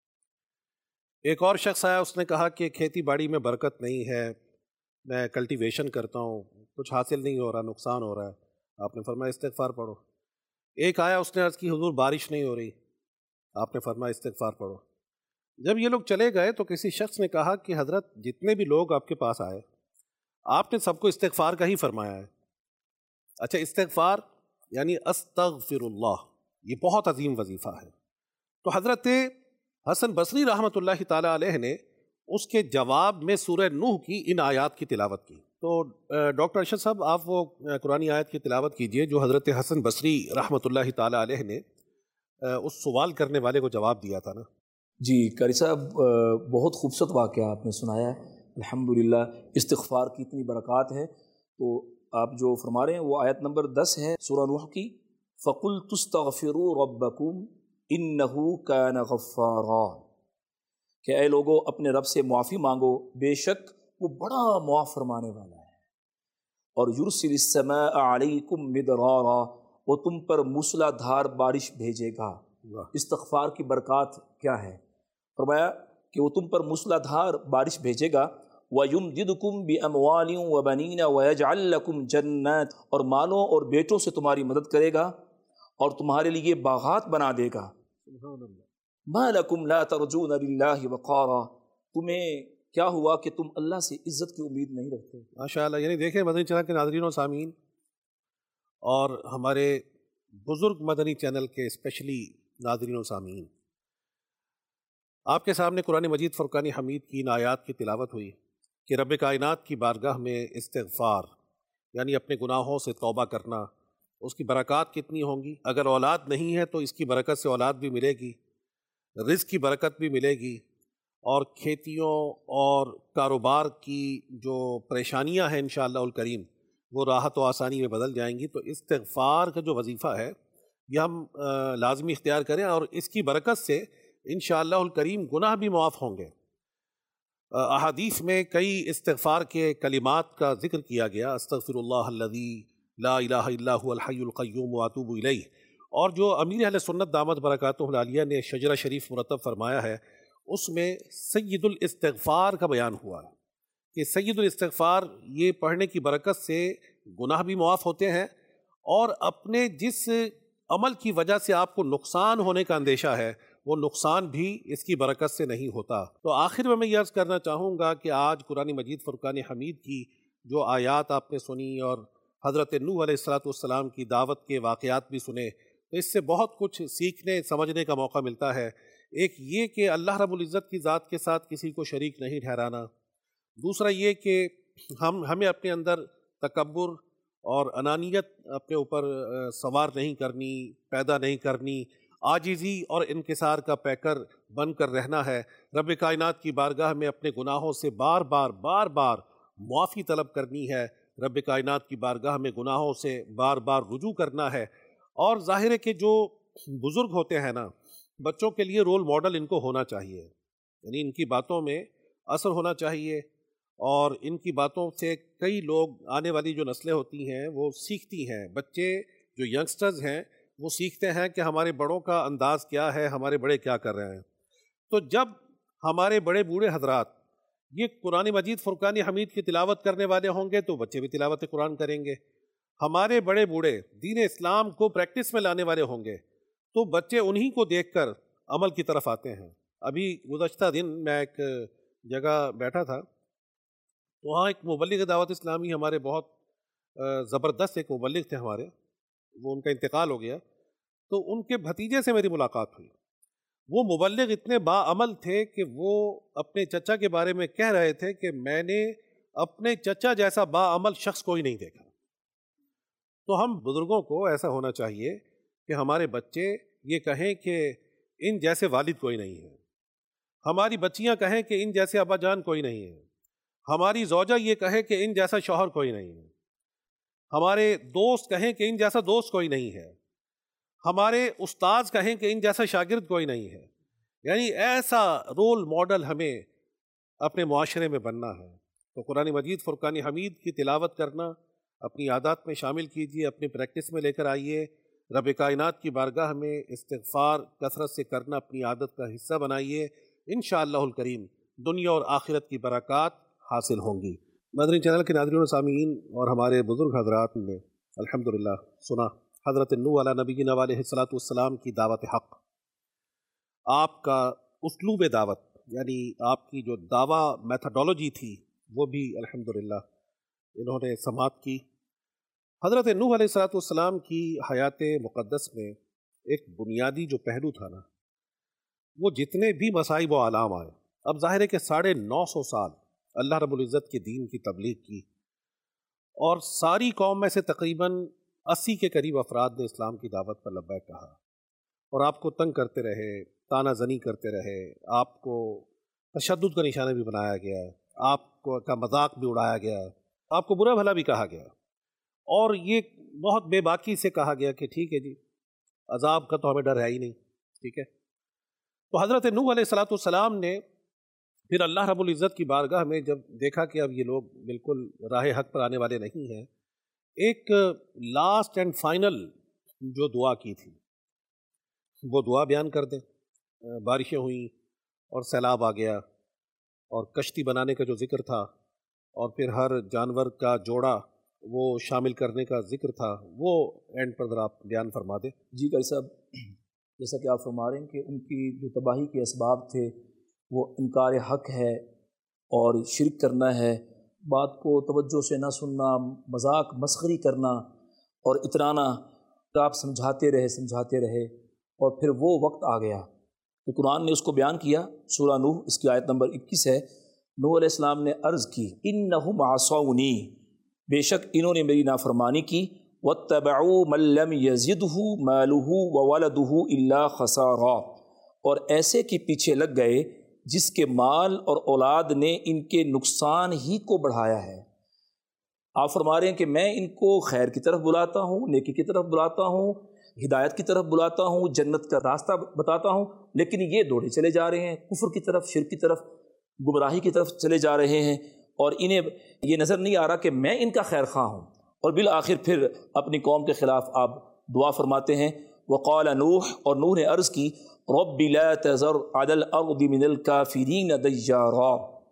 ایک اور شخص آیا، اس نے کہا کہ کھیتی باڑی میں برکت نہیں ہے، میں کلٹیویشن کرتا ہوں، کچھ حاصل نہیں ہو رہا، نقصان ہو رہا ہے. آپ نے فرمایا استغفار پڑھو. ایک آیا، اس نے عرض کی حضور بارش نہیں ہو رہی. آپ نے فرمایا استغفار پڑھو. جب یہ لوگ چلے گئے تو کسی شخص نے کہا کہ حضرت جتنے بھی لوگ آپ کے پاس آئے آپ نے سب کو استغفار کا ہی فرمایا ہے. اچھا، استغفار یعنی استغفر اللہ، یہ بہت عظیم وظیفہ ہے. تو حضرت حسن بصری رحمۃ اللہ تعالیٰ علیہ نے اس کے جواب میں سورہ نوح کی ان آیات کی تلاوت کی. تو ڈاکٹر ارشد صاحب آپ وہ قرآنی آیت کی تلاوت کیجئے جو حضرت حسن بصری رحمۃ اللہ تعالیٰ علیہ نے اس سوال کرنے والے کو جواب دیا تھا نا. جی قاری صاحب، بہت خوبصورت واقعہ آپ نے سنایا ہے. الحمدللہ استغفار کی اتنی برکات ہے. تو آپ جو فرما رہے ہیں وہ آیت نمبر 10 ہے سورہ نوح کی. فَقُلْتُ اسْتَغْفِرُوا رَبَّكُمْ إِنَّهُ كَانَ غَفَّارًا، کہ اے لوگو اپنے رب سے معافی مانگو، بے شک وہ بڑا معاف فرمانے والا ہے. اور یرسل السماء علیکم مدرارا، وہ تم پر موسلا دھار بارش بھیجے گا. استغفار کی برکات کیا ہے؟ فرمایا کہ وہ تم پر موسلا دھار بارش بھیجے گا. وَيُمْدِدُكُمْ بِأَمْوَالٍ وَبَنِينَ وَيَجْعَلْ لَكُمْ جَنَّاتٍ، اور مالوں اور بیٹوں سے تمہاری مدد کرے گا اور تمہارے لیے باغات بنا دے گا. مَا لَكُمْ لَا تَرْجُونَ لِلَّهِ وَقَارًا، تمہیں کیا ہوا کہ تم اللہ سے عزت کی امید نہیں رکھتے؟ ماشاءاللہ. یعنی دیکھیں مدنی چینل کے ناظرین و سامعین اور ہمارے بزرگ مدنی چینل کے اسپیشلی ناظرین و سامعین، آپ کے سامنے قرآن مجید فرقان حمید کی ان آیات کی تلاوت ہوئی کہ رب کائنات کی بارگاہ میں استغفار یعنی اپنے گناہوں سے توبہ کرنا، اس کی برکات کتنی ہوں گی۔ اگر اولاد نہیں ہے تو اس کی برکت سے اولاد بھی ملے گی، رزق کی برکت بھی ملے گی، اور کھیتیوں اور کاروبار کی جو پریشانیاں ہیں انشاءاللہ الکریم وہ راحت و آسانی میں بدل جائیں گی۔ تو استغفار کا جو وظیفہ ہے یہ ہم لازمی اختیار کریں، اور اس کی برکت سے انشاءاللہ الکریم گناہ بھی معاف ہوں گے۔ احادیث میں کئی استغفار کے کلمات کا ذکر کیا گیا، استغفر اللہ الذی لا الہ الا هو الحی القیوم واتوب الیہ، اور جو امیر اہل سنت دامت برکاتہ العالیہ نے شجرہ شریف مرتب فرمایا ہے اس میں سید الاستغفار کا بیان ہوا ہے کہ سید الاستغفار یہ پڑھنے کی برکت سے گناہ بھی معاف ہوتے ہیں، اور اپنے جس عمل کی وجہ سے آپ کو نقصان ہونے کا اندیشہ ہے وہ نقصان بھی اس کی برکت سے نہیں ہوتا۔ تو آخر میں یہ عرض کرنا چاہوں گا کہ آج قرآن مجید فرقان حمید کی جو آیات آپ نے سنی اور حضرت نوح علیہ السلام کی دعوت کے واقعات بھی سنے، تو اس سے بہت کچھ سیکھنے سمجھنے کا موقع ملتا ہے۔ ایک یہ کہ اللہ رب العزت کی ذات کے ساتھ کسی کو شریک نہیں ٹھہرانا، دوسرا یہ کہ ہمیں اپنے اندر تکبر اور انانیت اپنے اوپر سوار نہیں کرنی، پیدا نہیں کرنی، عاجزی اور انکسار کا پیکر بن کر رہنا ہے۔ رب کائنات کی بارگاہ میں اپنے گناہوں سے بار بار معافی طلب کرنی ہے، رب کائنات کی بارگاہ میں گناہوں سے بار بار رجوع کرنا ہے۔ اور ظاہر ہے کہ جو بزرگ ہوتے ہیں نا، بچوں کے لیے رول ماڈل ان کو ہونا چاہیے، یعنی ان کی باتوں میں اثر ہونا چاہیے، اور ان کی باتوں سے کئی لوگ، آنے والی جو نسلیں ہوتی ہیں وہ سیکھتی ہیں۔ بچے جو ینگسٹرز ہیں وہ سیکھتے ہیں کہ ہمارے بڑوں کا انداز کیا ہے، ہمارے بڑے کیا کر رہے ہیں۔ تو جب ہمارے بڑے بوڑھے حضرات یہ قرآن مجید فرقان حمید کی تلاوت کرنے والے ہوں گے تو بچے بھی تلاوت قرآن کریں گے، ہمارے بڑے بوڑھے دین اسلام کو پریکٹس میں لانے والے ہوں گے تو بچے انہی کو دیکھ کر عمل کی طرف آتے ہیں۔ ابھی گزشتہ دن میں ایک جگہ بیٹھا تھا تو وہاں ایک مبلغ دعوت اسلامی، ہمارے بہت زبردست ایک مبلغ تھے ہمارے، وہ ان کا انتقال ہو گیا، تو ان کے بھتیجے سے میری ملاقات ہوئی۔ وہ مبلغ اتنے باعمل تھے کہ وہ اپنے چچا کے بارے میں کہہ رہے تھے کہ میں نے اپنے چچا جیسا باعمل شخص کوئی نہیں دیکھا۔ تو ہم بزرگوں کو ایسا ہونا چاہیے کہ ہمارے بچے یہ کہیں کہ ان جیسے والد کوئی نہیں ہے، ہماری بچیاں کہیں کہ ان جیسے ابا جان کوئی نہیں ہے، ہماری زوجہ یہ کہے کہ ان جیسا شوہر کوئی نہیں ہے، ہمارے دوست کہیں کہ ان جیسا دوست کوئی نہیں ہے، ہمارے استاذ کہیں کہ ان جیسا شاگرد کوئی نہیں ہے۔ یعنی ایسا رول ماڈل ہمیں اپنے معاشرے میں بننا ہے۔ تو قرآن مجید فرقان حمید کی تلاوت کرنا اپنی عادات میں شامل کیجئے، اپنی پریکٹس میں لے کر آئیے، رب کائنات کی بارگاہ میں استغفار کثرت سے کرنا اپنی عادت کا حصہ بنائیے، انشاءاللہ الکریم دنیا اور آخرت کی برکات حاصل ہوں گی۔ مدنی چینل کے ناظرین و سامعین اور ہمارے بزرگ حضرات نے الحمدللہ سنا حضرت نوح علیہ نبینا علیہ السلام کی دعوت حق، آپ کا اسلوب دعوت یعنی آپ کی جو دعویٰ میتھڈولوجی تھی وہ بھی الحمدللہ انہوں نے سماعت کی۔ حضرت نوح علیہ السلام کی حیات مقدس میں ایک بنیادی جو پہلو تھا نا، وہ جتنے بھی مصائب و آلام آئے، اب ظاہر ہے کہ 950 سال اللہ رب العزت کے دین کی تبلیغ کی، اور ساری قوم میں سے تقریباً 80 کے قریب افراد نے اسلام کی دعوت پر لبیک کہا، اور آپ کو تنگ کرتے رہے، تانا زنی کرتے رہے، آپ کو تشدد کا نشانہ بھی بنایا گیا، آپ کو کا مذاق بھی اڑایا گیا، آپ کو برا بھلا بھی کہا گیا، اور یہ بہت بے باکی سے کہا گیا کہ ٹھیک ہے جی، عذاب کا تو ہمیں ڈر ہے ہی نہیں، ٹھیک ہے۔ تو حضرت نوح علیہ السلام نے پھر اللہ رب العزت کی بارگاہ میں جب دیکھا کہ اب یہ لوگ بالکل راہ حق پر آنے والے نہیں ہیں، ایک لاسٹ اینڈ فائنل جو دعا کی تھی وہ دعا بیان کر دیں۔ بارشیں ہوئیں اور سیلاب آ گیا، اور کشتی بنانے کا جو ذکر تھا، اور پھر ہر جانور کا جوڑا وہ شامل کرنے کا ذکر تھا، وہ اینڈ پر ذرا آپ بیان فرما دیں۔ جی قاری صاحب، جیسا کہ آپ فرما رہے ہیں کہ ان کی جو تباہی کے اسباب تھے وہ انکار حق ہے اور شرک کرنا ہے، بات کو توجہ سے نہ سننا، مذاق مسخری کرنا اور اترانا۔ آپ سمجھاتے رہے اور پھر وہ وقت آ گیا کہ قرآن نے اس کو بیان کیا۔ سورہ نوح اس کی آیت نمبر 21 ہے نوح علیہ السلام نے عرض کی انہم عصونی، بے شک انہوں نے میری نافرمانی کی، واتبعوا من لم یزدہ مالہ وولدہ الا خسارا، اور ایسے کے پیچھے لگ گئے جس کے مال اور اولاد نے ان کے نقصان ہی کو بڑھایا ہے۔ آپ فرما رہے ہیں کہ میں ان کو خیر کی طرف بلاتا ہوں، نیکی کی طرف بلاتا ہوں، ہدایت کی طرف بلاتا ہوں، جنت کا راستہ بتاتا ہوں، لیکن یہ دوڑے چلے جا رہے ہیں، کفر کی طرف، شرک کی طرف، گمراہی کی طرف چلے جا رہے ہیں، اور انہیں یہ نظر نہیں آ رہا کہ میں ان کا خیر خواہ ہوں۔ اور بالآخر پھر اپنی قوم کے خلاف آپ دعا فرماتے ہیں، وقال نوح، اور نوح نے عرض کی رب لا تذر علی الارض من الکافرین دیارا،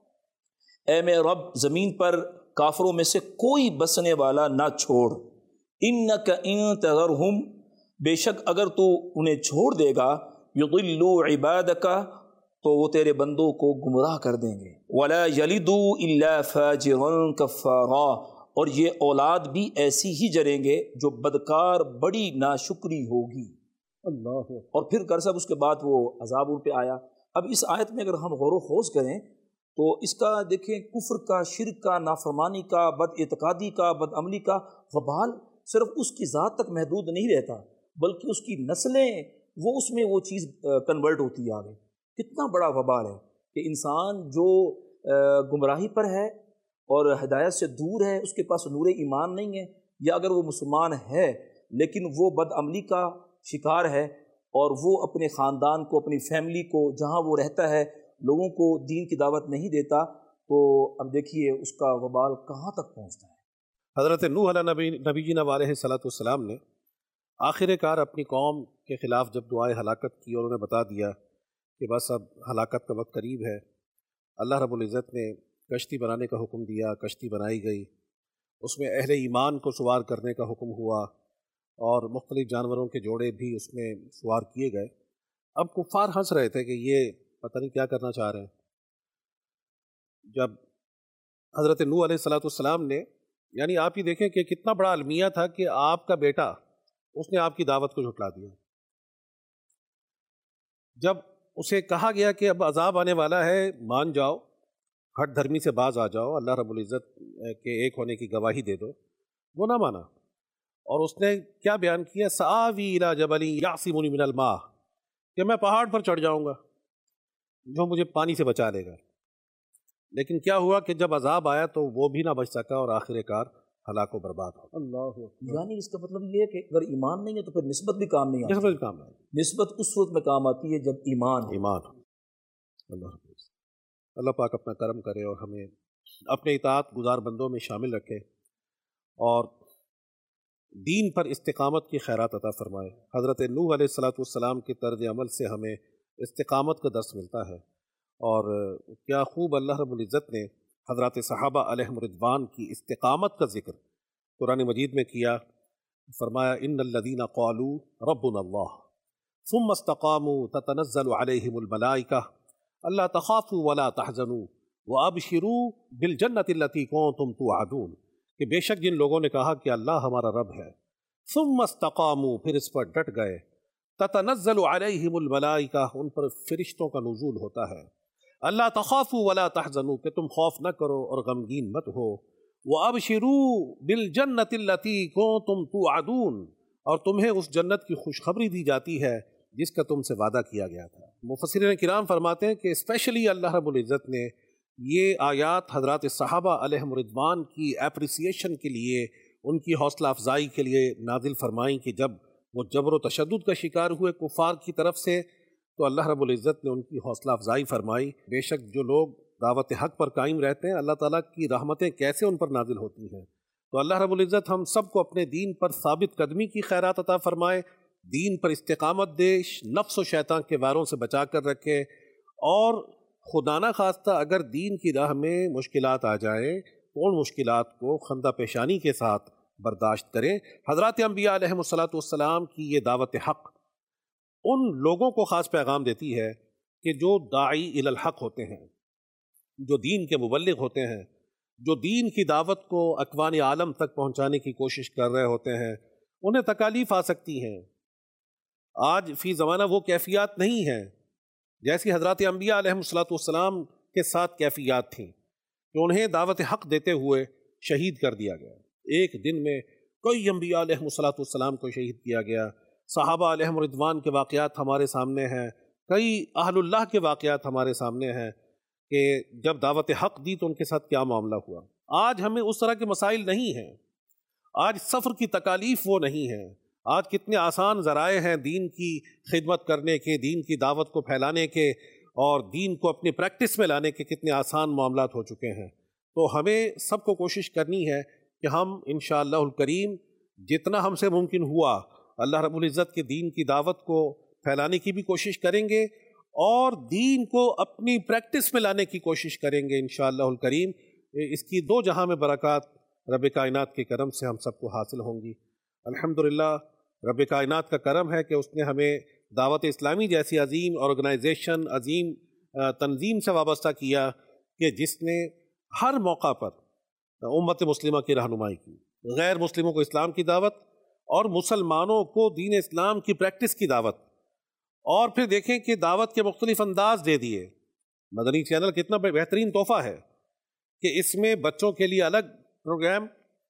اے میں رب زمین پر کافروں میں سے کوئی بسنے والا نہ چھوڑ، انک ان تذرہم، بے شک اگر تو انہیں چھوڑ دے گا، یضلوا عبادک، تو وہ تیرے بندوں کو گمراہ کر دیں گے، ولا یلدوا الا فاجرا کفارا، اور یہ اولاد بھی ایسی ہی جریں گے جو بدکار بڑی ناشکری ہوگی۔ اللہ، اور پھر کر صاحب اس کے بعد وہ عذاب ان پہ آیا۔ اب اس آیت میں اگر ہم غور و خوض کریں تو اس کا دیکھیں کفر کا، شرک کا، نافرمانی کا، بد اعتقادی کا، بد عملی کا وبال صرف اس کی ذات تک محدود نہیں رہتا، بلکہ اس کی نسلیں وہ اس میں وہ چیز کنورٹ ہوتی ہے آگے۔ کتنا بڑا وبال ہے کہ انسان جو گمراہی پر ہے اور ہدایت سے دور ہے، اس کے پاس نور ایمان نہیں ہے، یا اگر وہ مسلمان ہے لیکن وہ بد عملی کا شکار ہے اور وہ اپنے خاندان کو، اپنی فیملی کو، جہاں وہ رہتا ہے، لوگوں کو دین کی دعوت نہیں دیتا، تو اب دیکھیے اس کا وبال کہاں تک پہنچتا ہے۔ حضرت نوح علیہ نبی جی علیہ السلام نے آخر کار اپنی قوم کے خلاف جب دعائے ہلاکت کی اور انہیں بتا دیا کہ بس اب ہلاکت کا وقت قریب ہے، اللہ رب العزت نے کشتی بنانے کا حکم دیا، کشتی بنائی گئی، اس میں اہل ایمان کو سوار کرنے کا حکم ہوا اور مختلف جانوروں کے جوڑے بھی اس میں سوار کیے گئے۔ اب کفار ہنس رہے تھے کہ یہ پتہ نہیں کیا کرنا چاہ رہے ہیں۔ جب حضرت نوح علیہ السلام نے، یعنی آپ ہی دیکھیں کہ کتنا بڑا المیہ تھا کہ آپ کا بیٹا، اس نے آپ کی دعوت کو جھٹلا دیا۔ جب اسے کہا گیا کہ اب عذاب آنے والا ہے، مان جاؤ، ہٹ دھرمی سے باز آ جاؤ، اللہ رب العزت کے ایک ہونے کی گواہی دے دو، وہ نہ مانا، اور اس نے کیا بیان کیا، سآوی الی جبل یعصمنی من الماء، کہ میں پہاڑ پر چڑھ جاؤں گا جو مجھے پانی سے بچا لے گا۔ لیکن کیا ہوا کہ جب عذاب آیا تو وہ بھی نہ بچ سکا اور آخر کار ہلاک و برباد ہو۔ اللہ، یعنی اس کا مطلب یہ ہے کہ اگر ایمان نہیں ہے تو پھر نسبت بھی کام نہیں آتی، کام ہے، نسبت اس صورت میں کام آتی ہے جب ایمان ہو۔ ایمان۔ اللہ پاک اپنا کرم کرے اور ہمیں اپنے اطاعت گزار بندوں میں شامل رکھے اور دین پر استقامت کی خیرات عطا فرمائے۔ حضرت نوح علیہ السلام کے طرز عمل سے ہمیں استقامت کا درس ملتا ہے، اور کیا خوب اللہ رب العزت نے حضرات صحابہ علیہم رضوان کی استقامت کا ذکر قرآن مجید میں کیا۔ فرمایا ان الذین قالوا ربنا اللہ ثم استقاموا تتنزل علیہم الملائکہ الا تخافوا ولا تحزنوا وابشروا بالجنۃ التی کنتم توعدون، کہ بے شک جن لوگوں نے کہا کہ اللہ ہمارا رب ہے، ثم استقاموا، پھر اس پر ڈٹ گئے، تتنزل علیہم الملائکہ، ان پر فرشتوں کا نزول ہوتا ہے، اللہ تخافوا ولا تحزنوا، کہ تم خوف نہ کرو اور غمگین مت ہو، وابشروا بالجنۃ التی کنتم توعدون، اور تمہیں اس جنت کی خوشخبری دی جاتی ہے جس کا تم سے وعدہ کیا گیا تھا۔ مفسرین کرام فرماتے ہیں کہ اسپیشلی اللہ رب العزت نے یہ آیات حضرات صحابہ علیہم رضوان کی اپریسیشن کے لیے، ان کی حوصلہ افزائی کے لیے نازل فرمائیں کہ جب وہ جبر و تشدد کا شکار ہوئے کفار کی طرف سے، تو اللہ رب العزت نے ان کی حوصلہ افزائی فرمائی۔ بے شک جو لوگ دعوت حق پر قائم رہتے ہیں، اللہ تعالیٰ کی رحمتیں کیسے ان پر نازل ہوتی ہیں۔ تو اللہ رب العزت ہم سب کو اپنے دین پر ثابت قدمی کی خیرات عطا فرمائے، دین پر استقامت دے، نفس و شیطان کے واروں سے بچا کر رکھے، اور خدا نہ خواستہ اگر دین کی راہ میں مشکلات آ جائیں تو ان مشکلات کو خندہ پیشانی کے ساتھ برداشت کریں۔ حضرات انبیاء علیہم السلام کی یہ دعوت حق ان لوگوں کو خاص پیغام دیتی ہے کہ جو داعی الی الحق ہوتے ہیں، جو دین کے مبلغ ہوتے ہیں، جو دین کی دعوت کو اکوان عالم تک پہنچانے کی کوشش کر رہے ہوتے ہیں، انہیں تکالیف آ سکتی ہیں۔ آج فی زمانہ وہ کیفیات نہیں ہیں جیسی حضرات انبیاء علیہم السلام کے ساتھ کیفیات تھیں کہ انہیں دعوت حق دیتے ہوئے شہید کر دیا گیا۔ ایک دن میں کئی انبیاء علیہم السلام کو شہید کیا گیا، صحابہ علیہم رضوان کے واقعات ہمارے سامنے ہیں، کئی اہل اللہ کے واقعات ہمارے سامنے ہیں کہ جب دعوت حق دی تو ان کے ساتھ کیا معاملہ ہوا۔ آج ہمیں اس طرح کے مسائل نہیں ہیں، آج سفر کی تکالیف وہ نہیں ہیں، آج کتنے آسان ذرائع ہیں دین کی خدمت کرنے کے، دین کی دعوت کو پھیلانے کے اور دین کو اپنی پریکٹس میں لانے کے کتنے آسان معاملات ہو چکے ہیں۔ تو ہمیں سب کو کوشش کرنی ہے کہ ہم انشاءاللہ الکریم جتنا ہم سے ممکن ہوا اللہ رب العزت کے دین کی دعوت کو پھیلانے کی بھی کوشش کریں گے اور دین کو اپنی پریکٹس میں لانے کی کوشش کریں گے انشاءاللہ الکریم۔ اس کی دو جہاں میں برکات رب کائنات کے کرم سے ہم سب کو حاصل ہوں گی۔ الحمدللہ رب کائنات کا کرم ہے کہ اس نے ہمیں دعوت اسلامی جیسی عظیم آرگنائزیشن، عظیم تنظیم سے وابستہ کیا کہ جس نے ہر موقع پر امت مسلمہ کی رہنمائی کی، غیر مسلموں کو اسلام کی دعوت اور مسلمانوں کو دین اسلام کی پریکٹس کی دعوت، اور پھر دیکھیں کہ دعوت کے مختلف انداز دے دیے۔ مدنی چینل کتنا بہترین تحفہ ہے کہ اس میں بچوں کے لیے الگ پروگرام،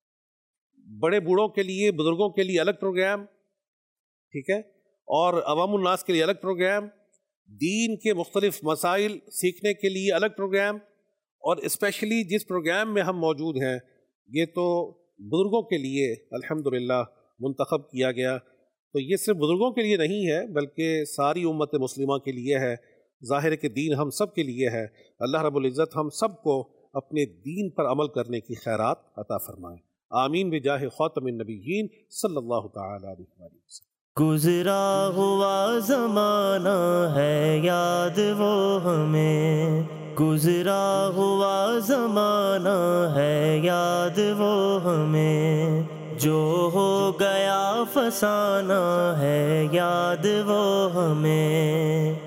بڑے بوڑھوں کے لیے، بزرگوں کے لیے الگ پروگرام، ٹھیک ہے، اور عوام الناس کے لیے الگ پروگرام، دین کے مختلف مسائل سیکھنے کے لیے الگ پروگرام، اور اسپیشلی جس پروگرام میں ہم موجود ہیں یہ تو بزرگوں کے لیے الحمدللہ منتخب کیا گیا۔ تو یہ صرف بزرگوں کے لیے نہیں ہے بلکہ ساری امت مسلمہ کے لیے ہے، ظاہر ہے کہ دین ہم سب کے لیے ہے۔ اللہ رب العزت ہم سب کو اپنے دین پر عمل کرنے کی خیرات عطا فرمائے، آمین بجاہ خاتم النبیین صلی اللہ تعالی علیہ وسلم۔ گزرا ہوا زمانہ ہے یاد وہ ہمیں، گزرا ہوا زمانہ ہے یاد وہ ہمیں، جو ہو گیا فسانہ ہے یاد وہ ہمیں۔